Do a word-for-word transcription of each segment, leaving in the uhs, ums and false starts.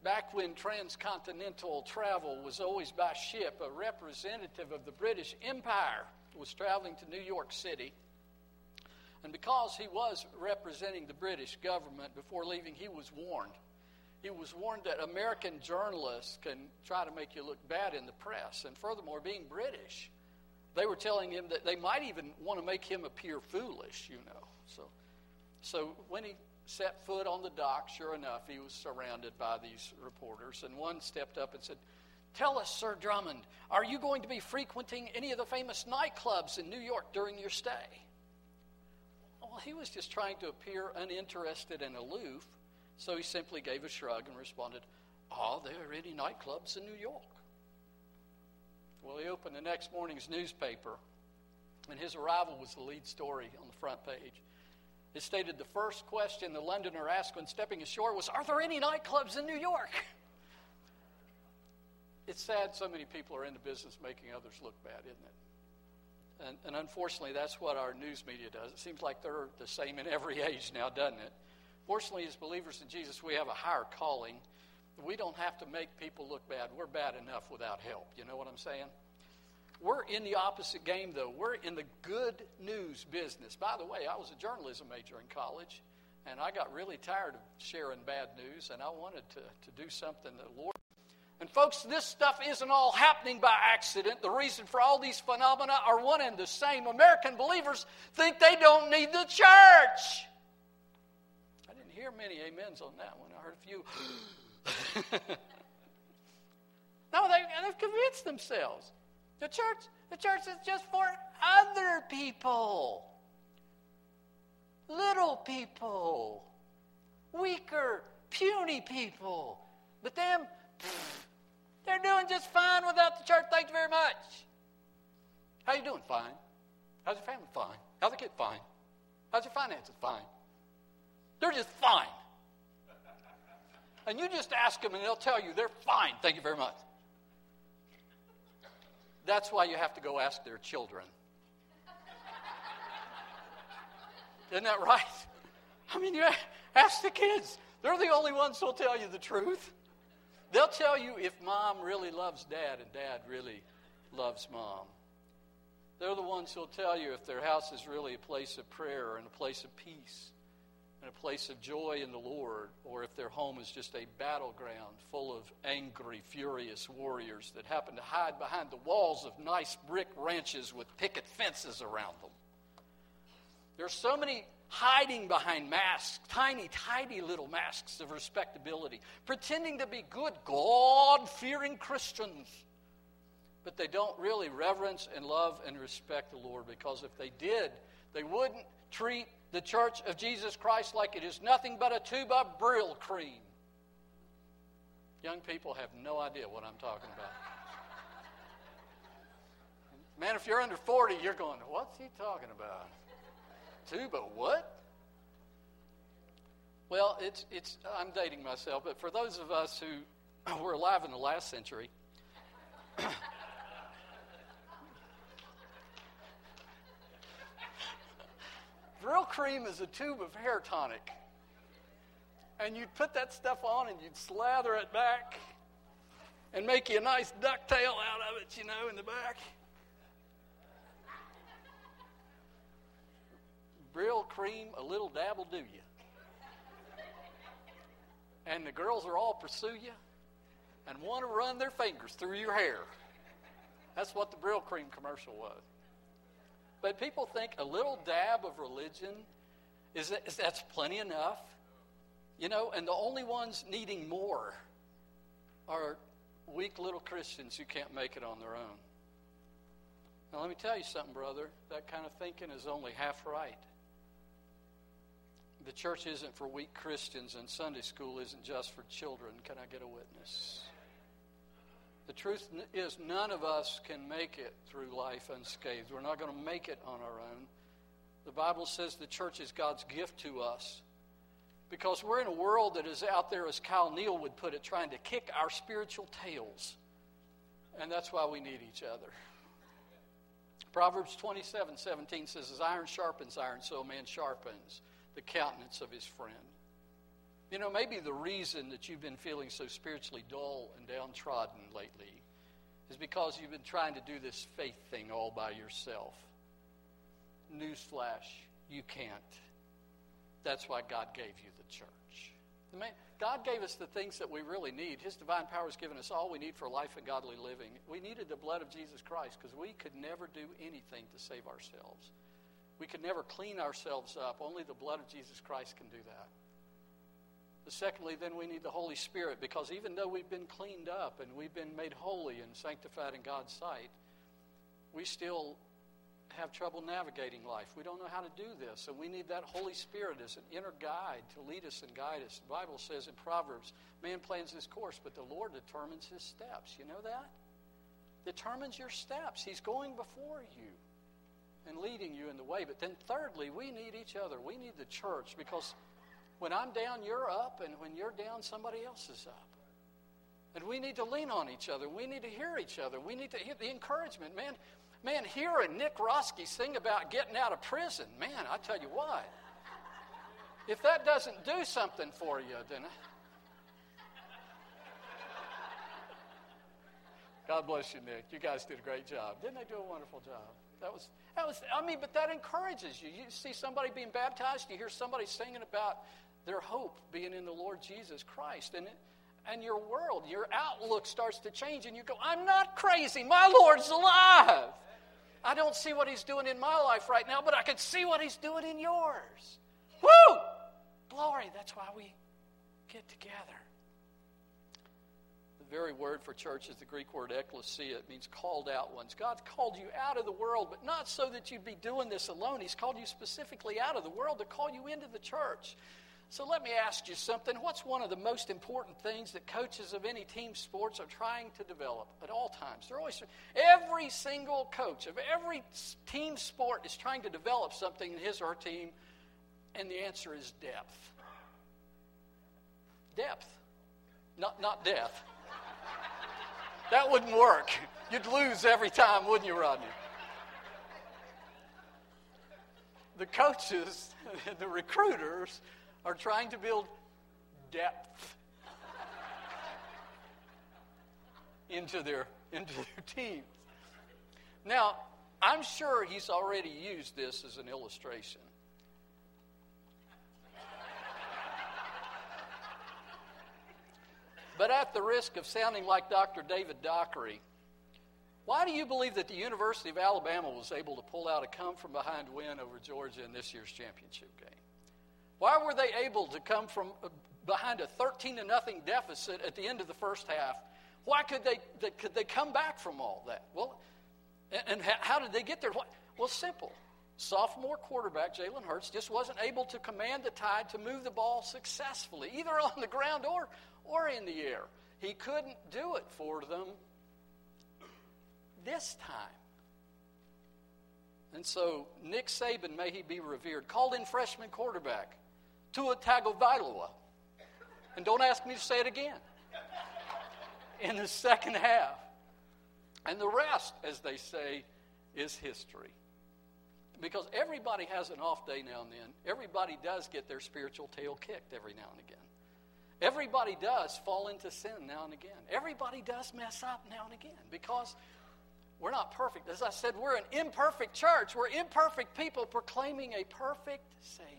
back when transcontinental travel was always by ship, a representative of the British Empire was traveling to New York City. And because he was representing the British government before leaving, he was warned. He was warned that American journalists can try to make you look bad in the press. And furthermore, being British, they were telling him that they might even want to make him appear foolish, you know. So, so when he set foot on the dock, sure enough, he was surrounded by these reporters. And one stepped up and said, "Tell us, Sir Drummond, are you going to be frequenting any of the famous nightclubs in New York during your stay?" Well, he was just trying to appear uninterested and aloof, so he simply gave a shrug and responded, "Are there any nightclubs in New York?" Well, he opened the next morning's newspaper, and his arrival was the lead story on the front page. It stated the first question the Londoner asked when stepping ashore was, "Are there any nightclubs in New York?" It's sad so many people are in the business making others look bad, isn't it? And, and unfortunately, that's what our news media does. It seems like they're the same in every age now, doesn't it? Fortunately, as believers in Jesus, we have a higher calling. We don't have to make people look bad. We're bad enough without help. You know what I'm saying? We're in the opposite game, though. We're in the good news business. By the way, I was a journalism major in college, and I got really tired of sharing bad news, and I wanted to, to do something that the Lord... And folks, this stuff isn't all happening by accident. The reason for all these phenomena are one and the same. American believers think they don't need the church. I didn't hear many amens on that one. I heard a few... No, they, they've convinced themselves. The church, the church is just for other people. Little people. Weaker, puny people. But them, pfft, they're doing just fine without the church. Thank you very much. How you doing? Fine. How's your family? Fine. How's the kid? Fine. How's your finances? Fine. They're just fine. And you just ask them and they'll tell you they're fine. Thank you very much. That's why you have to go ask their children. Isn't that right? I mean, you ask the kids. They're the only ones who'll tell you the truth. They'll tell you if mom really loves dad and dad really loves mom. They're the ones who'll tell you if their house is really a place of prayer and a place of peace and a place of joy in the Lord, or if their home is just a battleground full of angry, furious warriors that happen to hide behind the walls of nice brick ranches with picket fences around them. There's so many hiding behind masks, tiny, tiny little masks of respectability, pretending to be good, God-fearing Christians. But they don't really reverence and love and respect the Lord, because if they did, they wouldn't treat the Church of Jesus Christ like it is nothing but a tube of Brill cream. Young people have no idea what I'm talking about. Man, if you're under forty, you're going, what's he talking about? Tube of what? Well, it's it's. I'm dating myself, but for those of us who were alive in the last century, Brill cream is a tube of hair tonic. And you'd put that stuff on and you'd slather it back and make you a nice ducktail out of it, you know, in the back. Brill cream, a little dab will do you. And the girls will all pursue you and want to run their fingers through your hair. That's what the Brill cream commercial was. But people think a little dab of religion, is, is that's plenty enough. You know, and the only ones needing more are weak little Christians who can't make it on their own. Now let me tell you something, brother. That kind of thinking is only half right. The church isn't for weak Christians, and Sunday school isn't just for children. Can I get a witness? The truth is, none of us can make it through life unscathed. We're not going to make it on our own. The Bible says the church is God's gift to us, because we're in a world that is out there, as Kyle Neal would put it, trying to kick our spiritual tails. And that's why we need each other. Proverbs twenty-seven seventeen says, as iron sharpens iron, so a man sharpens the countenance of his friend. You know, maybe the reason that you've been feeling so spiritually dull and downtrodden lately is because you've been trying to do this faith thing all by yourself. Newsflash, you can't. That's why God gave you the church. The man, God gave us the things that we really need. His divine power has given us all we need for life and godly living. We needed the blood of Jesus Christ because we could never do anything to save ourselves. We could never clean ourselves up. Only the blood of Jesus Christ can do that. But secondly, then we need the Holy Spirit, because even though we've been cleaned up and we've been made holy and sanctified in God's sight, we still have trouble navigating life. We don't know how to do this, and we need that Holy Spirit as an inner guide to lead us and guide us. The Bible says in Proverbs, man plans his course, but the Lord determines his steps. You know that? Determines your steps. He's going before you and leading you in the way. But then thirdly, we need each other. We need the church, because when I'm down, you're up, and when you're down, somebody else is up. And we need to lean on each other. We need to hear each other. We need to hear the encouragement. Man, man, hearing Nick Roski sing about getting out of prison, man, I tell you what, if that doesn't do something for you, then God bless you, Nick. You guys did a great job. Didn't they do a wonderful job? That was, that was. I mean, but that encourages you. You see somebody being baptized, you hear somebody singing about their hope being in the Lord Jesus Christ, and it, and your world, your outlook starts to change, and you go, I'm not crazy. My Lord's alive. I don't see what he's doing in my life right now, but I can see what he's doing in yours. Woo! Glory. That's why we get together. The very word for church is the Greek word ekklesia. It means called out ones. God's called you out of the world, but not so that you'd be doing this alone. He's called you specifically out of the world to call you into the church. So let me ask you something. What's one of the most important things that coaches of any team sports are trying to develop at all times? They're always, every single coach of every team sport is trying to develop something in his or her team, and the answer is depth. Depth. Not, not death. That wouldn't work. You'd lose every time, wouldn't you, Rodney? The coaches, the recruiters, are trying to build depth into their into their teams. Now, I'm sure he's already used this as an illustration. But at the risk of sounding like Doctor David Dockery, why do you believe that the University of Alabama was able to pull out a come-from-behind win over Georgia in this year's championship game? Why were they able to come from behind a thirteen to nothing deficit at the end of the first half? Why could they, they could they come back from all that? Well, and, and how did they get there? Well, simple. Sophomore quarterback Jalen Hurts just wasn't able to command the tide to move the ball successfully, either on the ground or or in the air. He couldn't do it for them this time. And so Nick Saban, may he be revered, called in freshman quarterback Tua Tagovailoa. And don't ask me to say it again. In the second half. And the rest, as they say, is history. Because everybody has an off day now and then. Everybody does get their spiritual tail kicked every now and again. Everybody does fall into sin now and again. Everybody does mess up now and again, because we're not perfect. As I said, we're an imperfect church. We're imperfect people proclaiming a perfect Savior.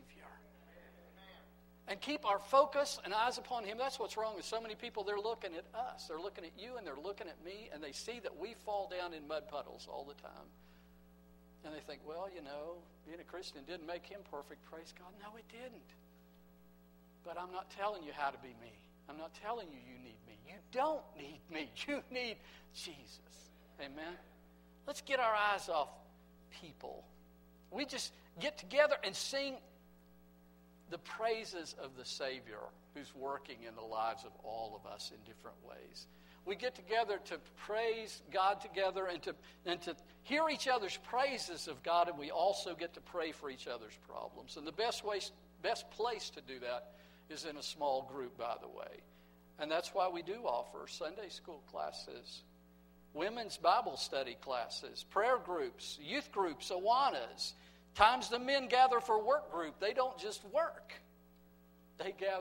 And keep our focus and eyes upon Him. That's what's wrong with so many people. They're looking at us. They're looking at you and they're looking at me, and they see that we fall down in mud puddles all the time. And they think, well, you know, being a Christian didn't make him perfect. Praise God. No, it didn't. But I'm not telling you how to be me. I'm not telling you you need me. You don't need me. You need Jesus. Amen? Let's get our eyes off people. We just get together and sing the praises of the Savior who's working in the lives of all of us in different ways. We get together to praise God together and to, and to hear each other's praises of God, and we also get to pray for each other's problems. And the best way, best place to do that is in a small group, by the way. And that's why we do offer Sunday school classes, women's Bible study classes, prayer groups, youth groups, Awanas. Times the men gather for work group. They don't just work. They gather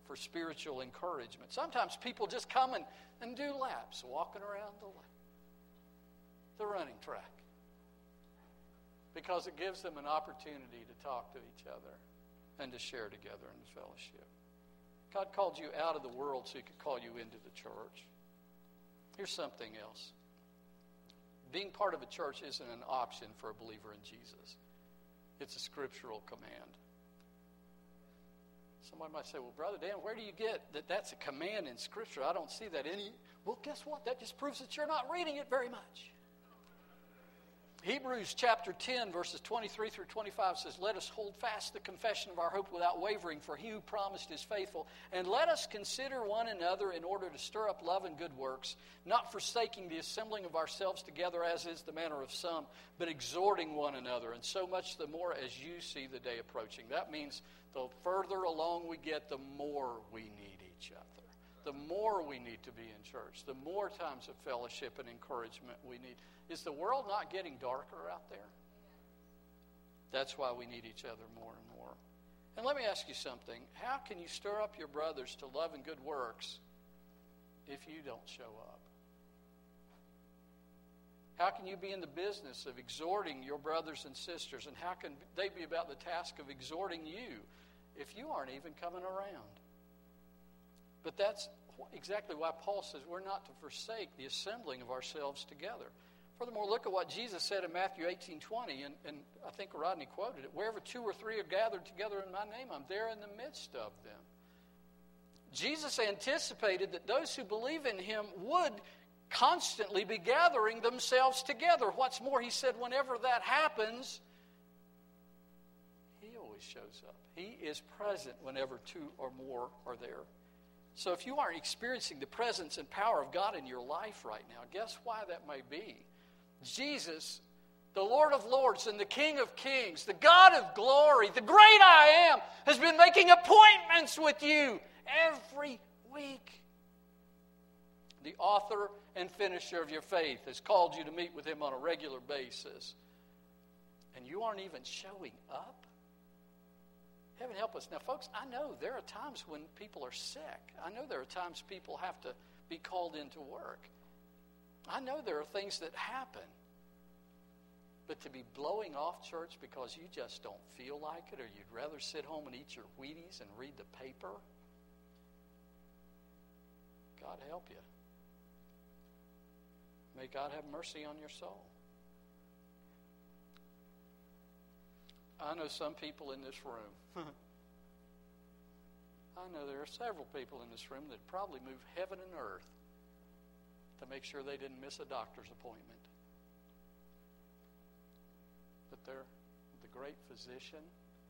for spiritual encouragement. Sometimes people just come and, and do laps, walking around the, the running track, because it gives them an opportunity to talk to each other and to share together in the fellowship. God called you out of the world so He could call you into the church. Here's something else. Being part of a church isn't an option for a believer in Jesus. It's a scriptural command. Somebody might say, well, Brother Dan, where do you get that that's a command in Scripture? I don't see that any. Well, guess what? That just proves that you're not reading it very much. Hebrews chapter ten, verses twenty-three through twenty-five says, let us hold fast the confession of our hope without wavering, for He who promised is faithful. And let us consider one another in order to stir up love and good works, not forsaking the assembling of ourselves together, as is the manner of some, but exhorting one another, and so much the more as you see the day approaching. That means the further along we get, the more we need each other. The more we need to be in church, the more times of fellowship and encouragement we need. Is the world not getting darker out there? That's why we need each other more and more. And let me ask you something. How can you stir up your brothers to love and good works if you don't show up? How can you be in the business of exhorting your brothers and sisters, and how can they be about the task of exhorting you if you aren't even coming around? But that's exactly why Paul says we're not to forsake the assembling of ourselves together. Furthermore, look at what Jesus said in Matthew eighteen twenty, and, and I think Rodney quoted it. Wherever two or three are gathered together in my name, I'm there in the midst of them. Jesus anticipated that those who believe in Him would constantly be gathering themselves together. What's more, He said whenever that happens, He always shows up. He is present whenever two or more are there. So if you aren't experiencing the presence and power of God in your life right now, guess why that may be? Jesus, the Lord of Lords and the King of Kings, the God of glory, the great I Am, has been making appointments with you every week. The author and finisher of your faith has called you to meet with Him on a regular basis. And you aren't even showing up? Heaven help us. Now, folks, I know there are times when people are sick. I know there are times people have to be called into work. I know there are things that happen. But to be blowing off church because you just don't feel like it, or you'd rather sit home and eat your Wheaties and read the paper, God help you. May God have mercy on your soul. I know some people in this room. I know there are several people in this room that probably moved heaven and earth to make sure they didn't miss a doctor's appointment. But they're, the great physician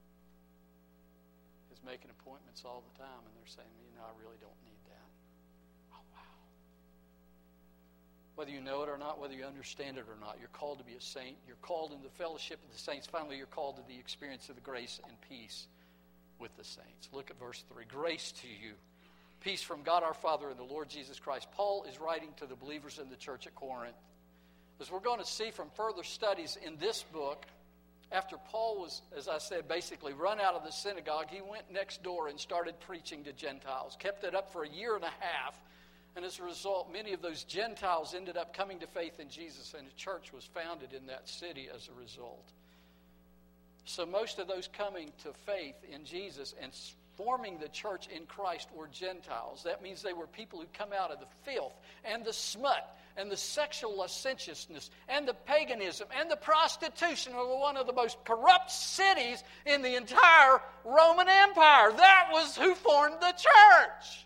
is making appointments all the time, and they're saying, you know, I really don't need that. Oh, wow. Whether you know it or not, whether you understand it or not, you're called to be a saint. You're called into the fellowship of the saints. Finally, you're called to the experience of the grace and peace with the saints. Look at verse three. Grace to you. Peace from God our Father and the Lord Jesus Christ. Paul is writing to the believers in the church at Corinth. As we're going to see from further studies in this book, after Paul was, as I said, basically run out of the synagogue, he went next door and started preaching to Gentiles. Kept it up for a year and a half. And as a result, many of those Gentiles ended up coming to faith in Jesus, and a church was founded in that city as a result. So most of those coming to faith in Jesus and forming the church in Christ were Gentiles. That means they were people who come out of the filth and the smut and the sexual licentiousness and the paganism and the prostitution of one of the most corrupt cities in the entire Roman Empire. That was who formed the church.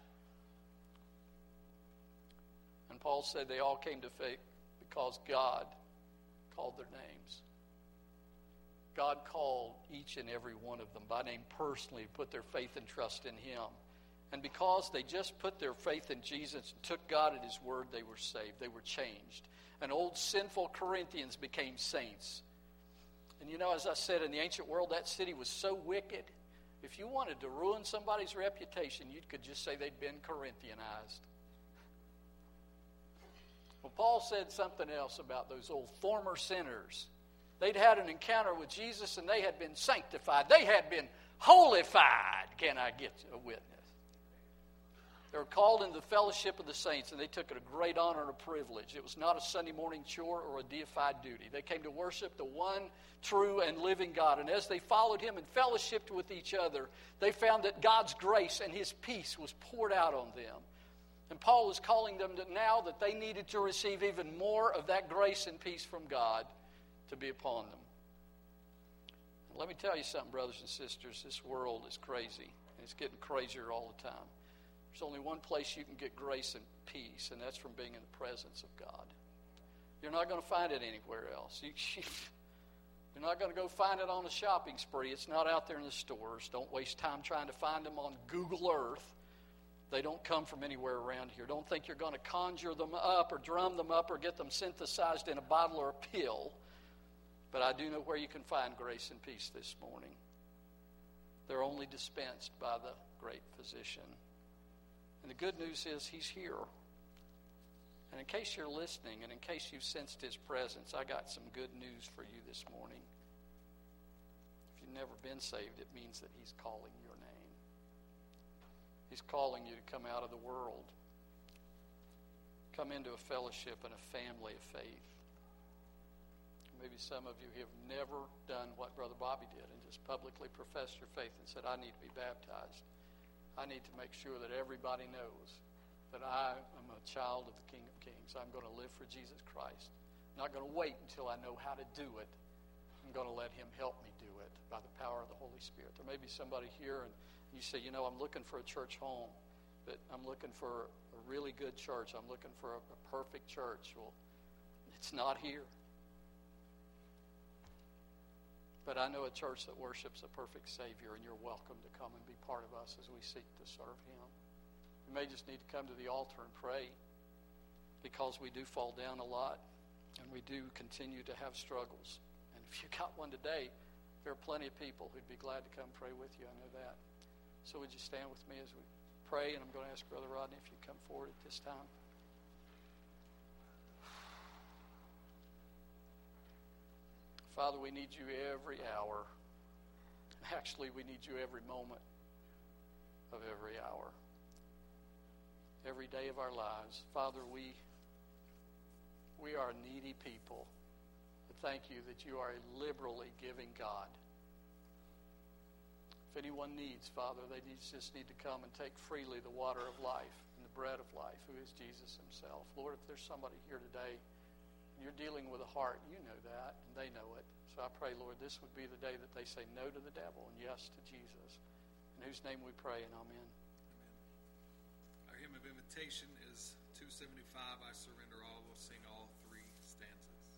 And Paul said they all came to faith because God called their names. God called each and every one of them by name personally, put their faith and trust in Him. And because they just put their faith in Jesus and took God at His word, they were saved. They were changed. And old sinful Corinthians became saints. And you know, as I said, in the ancient world, that city was so wicked. If you wanted to ruin somebody's reputation, you could just say they'd been Corinthianized. Well, Paul said something else about those old former sinners. They'd had an encounter with Jesus, and they had been sanctified. They had been holified. Can I get a witness? They were called into the fellowship of the saints, and they took it a great honor and a privilege. It was not a Sunday morning chore or a deified duty. They came to worship the one true and living God. And as they followed him and fellowshiped with each other, they found that God's grace and his peace was poured out on them. And Paul is calling them to now that they needed to receive even more of that grace and peace from God to be upon them. And let me tell you something, brothers and sisters. This world is crazy, and it's getting crazier all the time. There's only one place you can get grace and peace, and that's from being in the presence of God. You're not going to find it anywhere else. You, you're not going to go find it on a shopping spree. It's not out there in the stores. Don't waste time trying to find them on Google Earth. They don't come from anywhere around here. Don't think you're going to conjure them up or drum them up or get them synthesized in a bottle or a pill. But I do know where you can find grace and peace this morning. They're only dispensed by the great physician. And the good news is he's here. And in case you're listening and in case you've sensed his presence, I got some good news for you this morning. If you've never been saved, it means that he's calling your name. He's calling you to come out of the world. Come into a fellowship and a family of faith. Maybe some of you have never done what Brother Bobby did and just publicly professed your faith and said, I need to be baptized. I need to make sure that everybody knows that I am a child of the King of Kings. I'm going to live for Jesus Christ. I'm not going to wait until I know how to do it. I'm going to let him help me do it by the power of the Holy Spirit. There may be somebody here and you say, you know, I'm looking for a church home, but I'm looking for a really good church. I'm looking for a, a perfect church. Well, it's not here. But I know a church that worships a perfect Savior, and you're welcome to come and be part of us as we seek to serve him. You may just need to come to the altar and pray, because we do fall down a lot, and we do continue to have struggles. And if you got one today, there are plenty of people who'd be glad to come pray with you. I know that. So would you stand with me as we pray? And I'm going to ask Brother Rodney if you'd come forward at this time. Father, we need you every hour. Actually, we need you every moment of every hour. Every day of our lives. Father, we, we are a needy people. But thank you that you are a liberally giving God. If anyone needs, Father, they just need to come and take freely the water of life and the bread of life, who is Jesus himself. Lord, if there's somebody here today, you're dealing with a heart, you know that, and they know it. So I pray, Lord, this would be the day that they say no to the devil and yes to Jesus. In whose name we pray, and amen. Amen. Our hymn of invitation is two seventy-five, I Surrender All. We'll sing all three stanzas.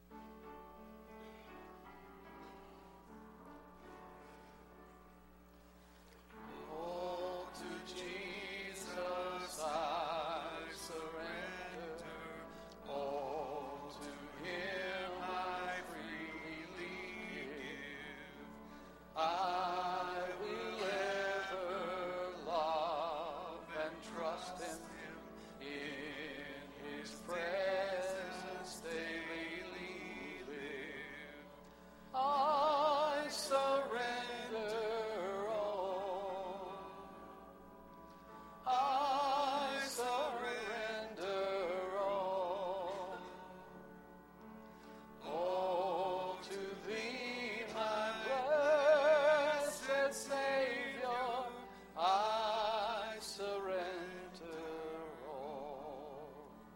Oh, to Jesus I surrender. Oh, to him I freely give. I will ever love and trust him in his presence daily live. I surrender all. I surrender all. Oh, to thee, my blessed Savior, I surrender all.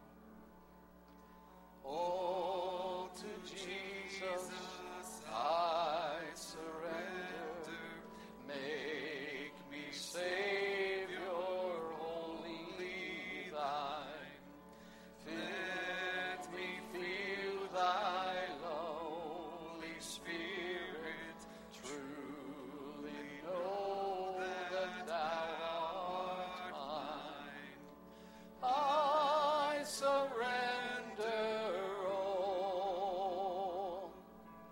Oh, to Jesus I surrender. Make me Savior, wholly thine. Let me feel thy lowly spirit, truly know that thou art mine. I surrender all.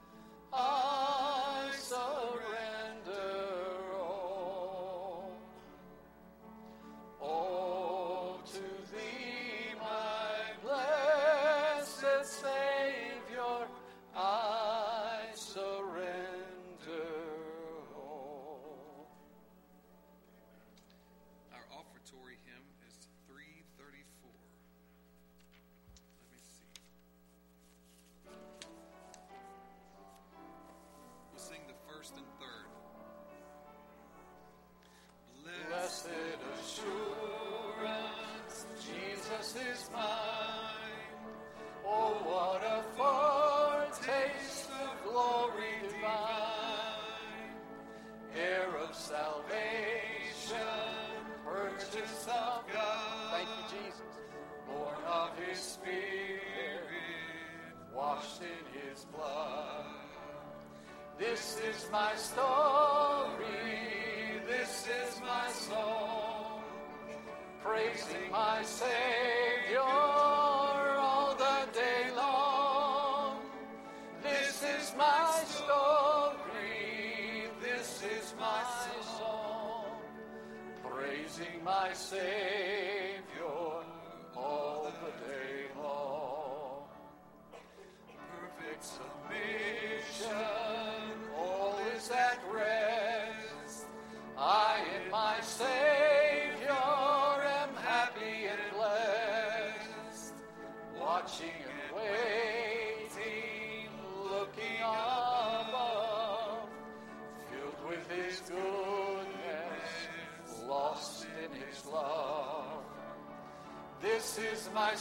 this is mine. Oh, what a foretaste of glory divine, heir of salvation, purchase of God. Thank you, Jesus. Born of His Spirit, washed in His blood. This is my story, this is my song, praising my Savior all the day long. This is my story, this is my song, praising my Savior all the day long. Perfect submission, all is at rest. I in my Savior am happy and blessed, watching and waiting, looking above, filled with His goodness, lost in His love. This is my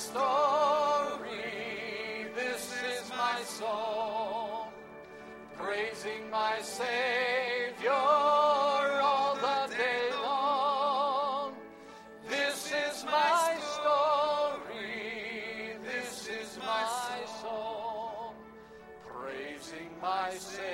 story, this is my song, praising my Savior all the day long. This is my story, this is my song, praising my Savior